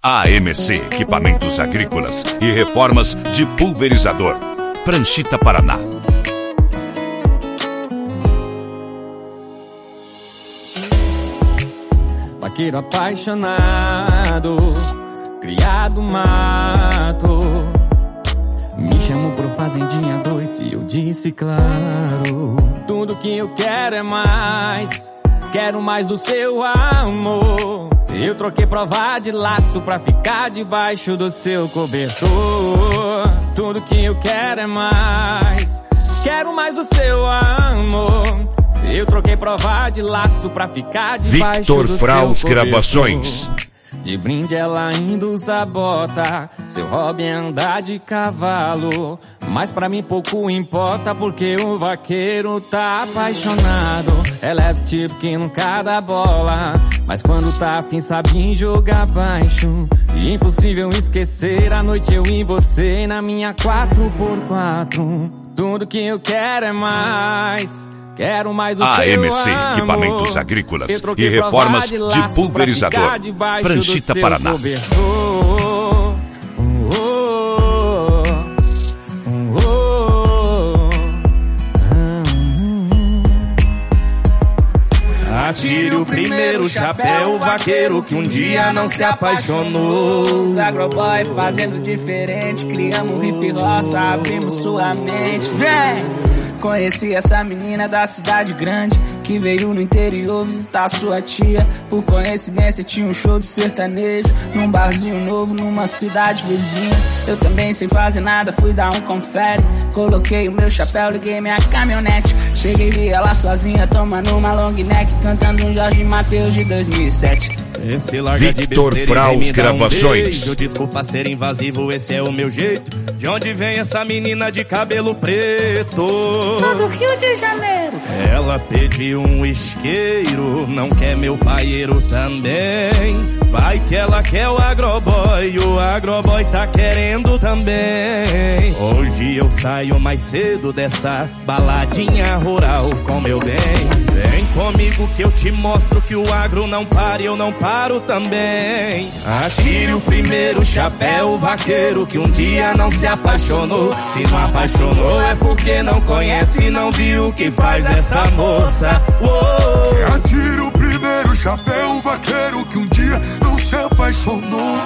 AMC Equipamentos Agrícolas e Reformas de Pulverizador, Pranchita, Paraná. Vaqueiro apaixonado, criado mato, me chamou pro Fazendinha 2 e eu disse claro. Tudo que eu quero é mais, quero mais do seu amor. Eu troquei prova de laço pra ficar debaixo do seu cobertor. Tudo que eu quero é mais, quero mais do seu amor. Eu troquei prova de laço pra ficar debaixo Victor do Fraus seu cobertor. Gravações. De brinde ela ainda usa bota, seu hobby é andar de cavalo. Mas pra mim pouco importa porque o vaqueiro tá apaixonado. Ela é do tipo que nunca dá bola, mas quando tá afim sabe jogar baixo. E impossível esquecer a noite eu e você na minha 4x4. Tudo que eu quero é mais, quero mais do seu AMC amor. Equipamentos Agrícolas e Reformas de Pulverizador, Pranchita, Paraná. Atire o primeiro chapéu, vaqueiro que um dia não se apaixonou. Os agroboy fazendo diferente, criamos hip roça, abrimos sua mente. Vem! Conheci essa menina da cidade grande que veio no interior visitar sua tia. Por coincidência tinha um show de sertanejo num barzinho novo numa cidade vizinha. Eu também sem fazer nada fui dar um confere. Coloquei o meu chapéu, liguei minha caminhonete. Cheguei e vi ela sozinha tomando uma long neck, cantando um Jorge Mateus de 2007. Esse larga Victor de Fraus Gravações. beijo. Desculpa ser invasivo, esse é o meu jeito. De onde vem essa menina de cabelo preto? Sou do Rio de Janeiro. Ela pediu um isqueiro, não quer meu paieiro também. Vai que ela quer o agroboy tá querendo também. Hoje eu saio mais cedo dessa baladinha rural com meu bem. Vem comigo que eu te mostro que o agro não para e eu não paro também. Atire o primeiro chapéu, vaqueiro que um dia não se apaixonou. Se não apaixonou é porque não conhece e não viu o que faz essa moça. Uou. Atire o primeiro chapéu, vaqueiro que um dia não se apaixonou.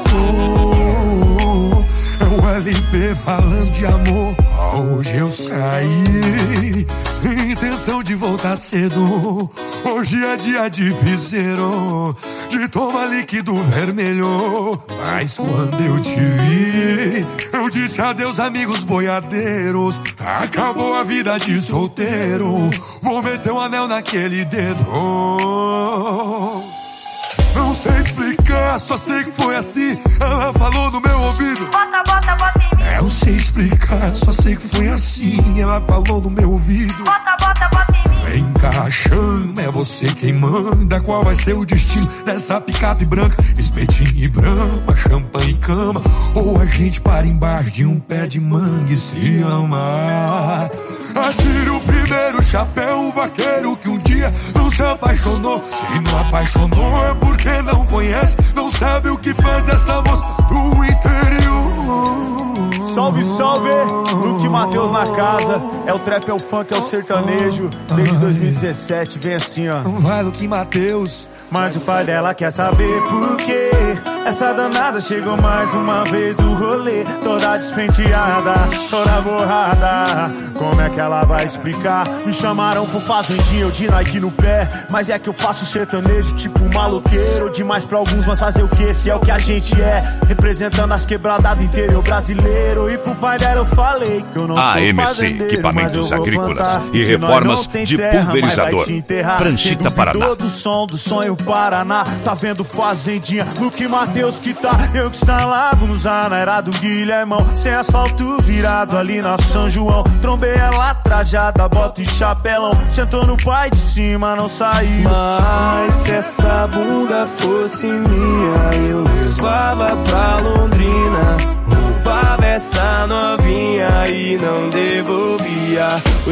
É o LP falando de amor. Hoje eu saí sem intenção de voltar cedo. Hoje é dia de piseiro, de tomar líquido vermelho. Mas quando eu te vi, eu disse adeus amigos boiadeiros. Acabou a vida de solteiro, vou meter um anel naquele dedo. Não sei explicar, só sei que foi assim. Ela falou no meu ouvido: Bota, bota, bota em mim. não sei explicar, só sei que foi assim. Ela falou no meu ouvido: Bota, bota, bota em mim. vem cá, chama, é você quem manda. Qual vai ser o destino dessa picape branca? Espetinho e brama, champanhe e cama, ou a gente para embaixo de um pé de manga e se amar. Atire o primeiro chapéu, vaqueiro que um dia não se apaixonou. Se não apaixonou é porque não conhece, não sabe o que faz essa moça do interior. Salve, salve! Luke Mateus na casa. É o trap, é o funk, é o sertanejo. Desde 2017, vem assim, ó. Vai, Luke Mateus. Mas o pai dela quer saber por quê. Essa danada chegou mais uma vez do rolê, toda despenteada, toda borrada. Como é que ela vai explicar? Me chamaram pro fazendinha, eu de Nike no pé. Mas é que eu faço sertanejo tipo maloqueiro. Demais pra alguns, mas fazer o que? Esse é o que a gente é, representando as quebradas do interior brasileiro. E pro pai dela eu falei que eu não sou fazendeiro, Equipamentos Agrícolas e Reformas de Pulverizador, Pranchita, Paraná. Todo som do sonho Paraná, tá vendo fazendinha, Luke Mateus que tá, eu que instalava nos na era do Guilhermão, sem asfalto virado ali na São João, trombei ela trajada, bota e chapelão, sentou no pai de cima, não saiu. Mas se essa bunda fosse minha, eu levava pra Londrina, roubava essa novinha e não devolvia. Pois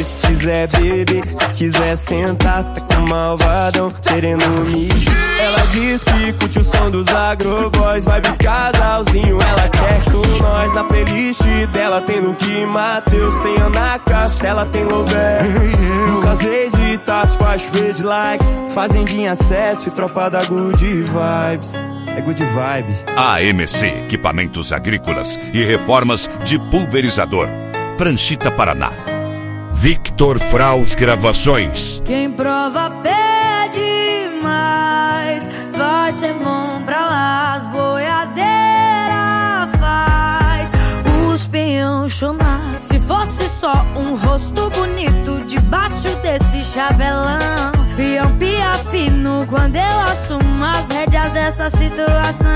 quiser beber, se quiser sentar, tá com o malvadão querendo me. Ela diz que curte o som dos agroboys, vibe casalzinho, ela quer com nós. Na playlist dela tem Luke Matheus, tem Ana Castela, tem Lobé, Lucas Reis e Tasso, faz red likes, Fazendinha Acesso e tropa da Good Vibes. É good vibe. AMC, equipamentos agrícolas e reformas de pulverizador. Pranchita, Paraná. Victor Fraus Gravações. Quem prova pede mais, vai ser bom pra lá. As boiadeiras faz os peão chorar. Se fosse só um rosto bonito debaixo desse chabelão, peão pia fino quando eu assumo as rédeas dessa situação.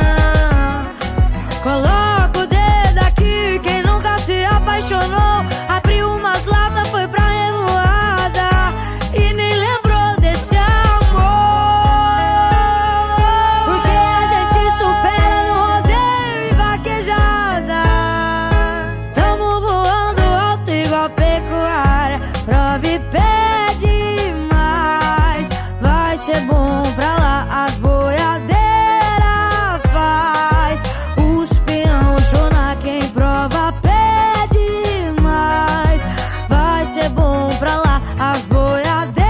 Coloca o dedo aqui, quem nunca se apaixonou, abriu umas latas, foi pra revoada e nem lembrou desse amor. Porque a gente supera no rodeio e vaquejada. Tamo voando alto igual pecuária, prova e pede mais, vai ser bom pra lá. As boiadeiras faz os peão chorar. Quem prova pede mais, vai ser bom pra lá. As boiadeiras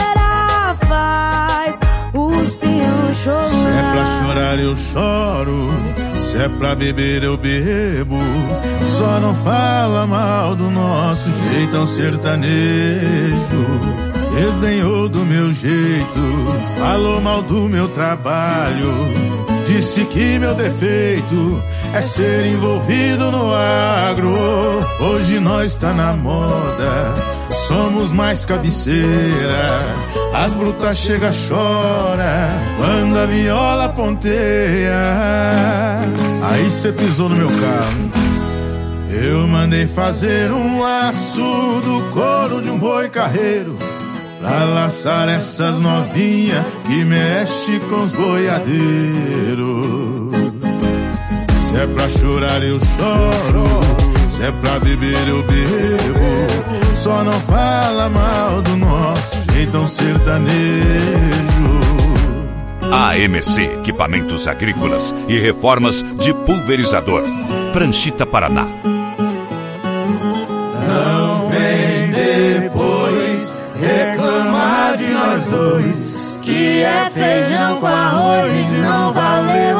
faz os peão chorar. Se é pra chorar eu choro, se é pra beber eu bebo. Só não fala mal do nosso jeitão sertanejo. Desdenhou do meu jeito, falou mal do meu trabalho. Disse que meu defeito é ser envolvido no agro. Hoje nós tá na moda, somos mais cabeceira. As brutas chega, chora quando a viola ponteia. Aí cê pisou no meu carro, eu mandei fazer um laço do couro de um boi carreiro, pra laçar essas novinhas que mexe com os boiadeiros. Se é pra chorar eu choro, se é pra beber eu bebo. Só não fala mal do nosso jeitão sertanejo. AMC, equipamentos agrícolas e reformas de pulverizador. Pranchita, Paraná. Não vem depois reclamar de nós dois, que é feijão com arroz e não valeu